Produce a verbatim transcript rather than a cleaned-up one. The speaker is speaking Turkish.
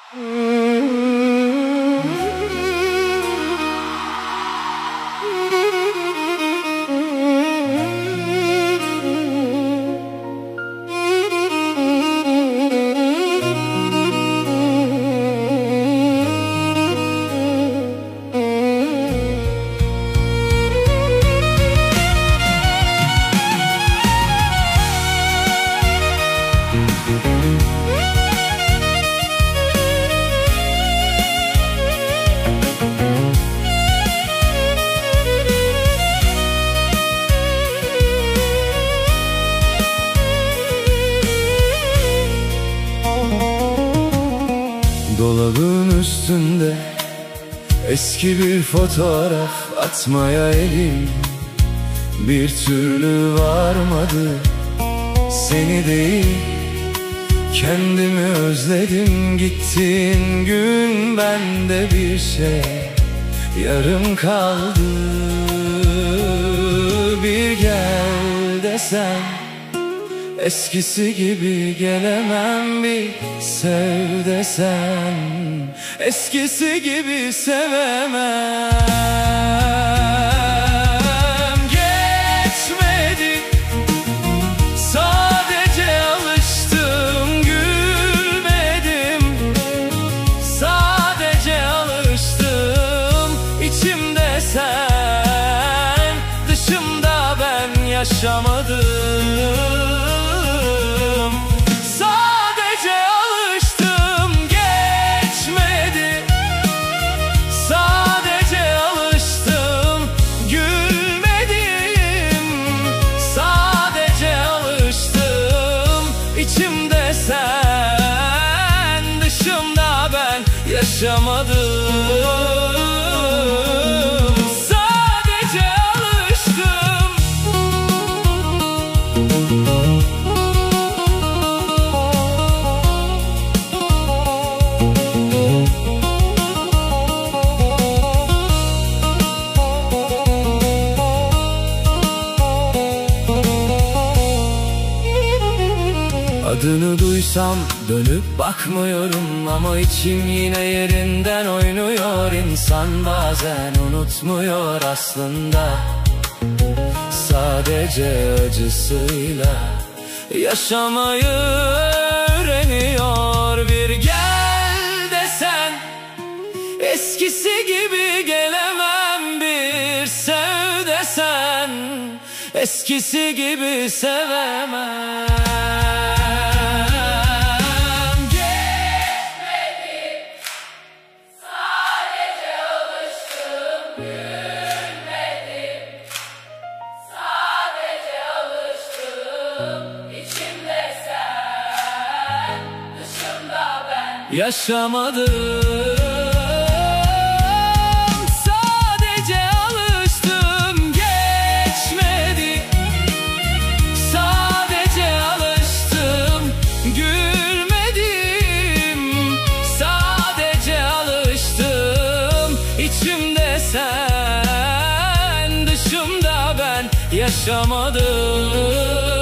Dolabın üstünde eski bir fotoğraf, atmaya elim bir türlü varmadı. Seni değil kendimi özledim. Gittiğin gün bende bir şey yarım kaldı. Bir gel desen eskisi gibi gelemem, bir sev desen eskisi gibi sevemem. Geçmedi, sadece alıştım, gülmedim. Sadece alıştım, içimde sen, dışımda ben yaşamadım. İçimde sen, dışımda ben yaşamadım. Sadece alıştım. Adını duysam dönüp bakmıyorum, ama içim yine yerinden oynuyor. İnsan bazen unutmuyor aslında, sadece acısıyla yaşamayı öğreniyor. Bir gel desen eskisi gibi gelemem, bir sev desen eskisi gibi sevemem. İçimde sen, dışımda ben yaşamadım. Sadece alıştım, geçmedi. Sadece alıştım, gülmedim. Sadece alıştım, içimde sen, dışımda ben yaşamadım.